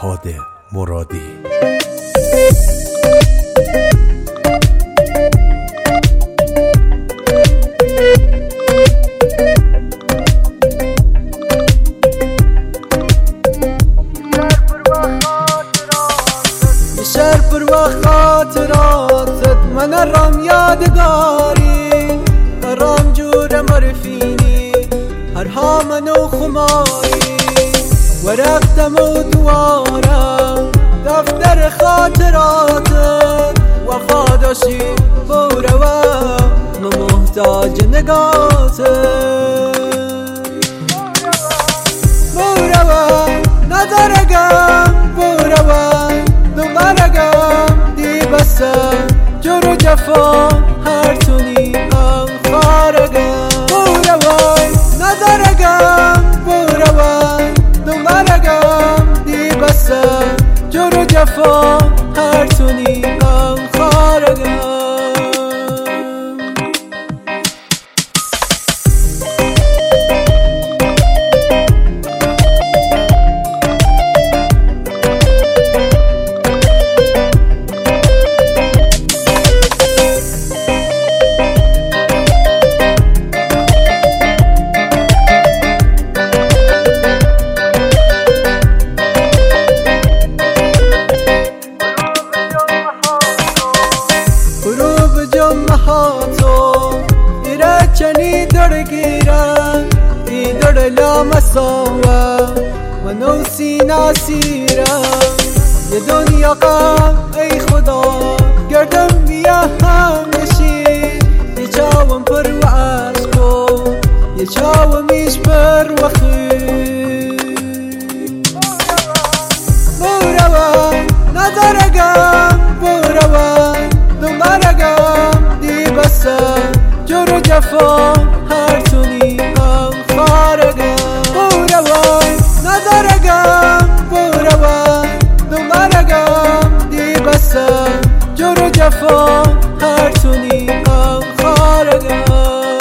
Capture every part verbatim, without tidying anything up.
فرهاد مرادی. شهر پر و خاطراتت من رام یادگاری، رام جور مرفینی هر ها منو خماری، ورقتم و دوارم دفتر خاطراتت، وفا داشتی بورم من محتاج نگاتت، بورم ندارگم بورم دوبارگم دی بسه جور جفا هر تونی ام خارگم، بوروای ندارگم بوروای دوبارگم دی بسه جور جفا هر تونی ام خارگم. هاتو ایره چنی درگیرن ای در لامساوه منو سینا سیرم، یه دنیا غم ای خدا گردم بیا هم نشید، یه چاوم پر و عشق و یه چاومیش پر و خید، بوروان ندارگم بوروان دوبارگم بسه جور جفا هر تونی ام خارگم، بوروای ندارگم بوروای دوبارگم دی بسه جور جفا هر تونی ام خارگم.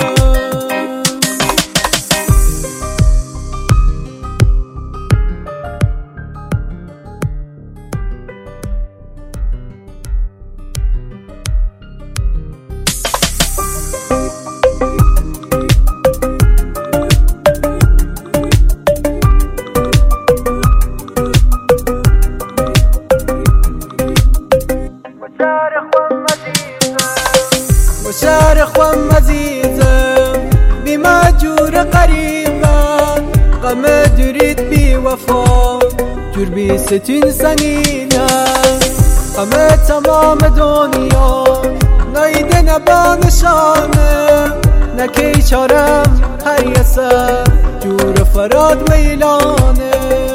شهر خوام عزیزم بی مجور قریبم، غم درید بی وفا جور بی ستین سنینه، غم تمام دنیا نایده نبا نشانه، نکی چارم هر یسه جور فراد ویلانه،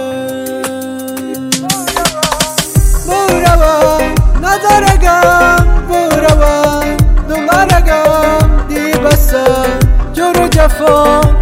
بوروان ندارگم بوروان دوبارگم دی بسه جور جفا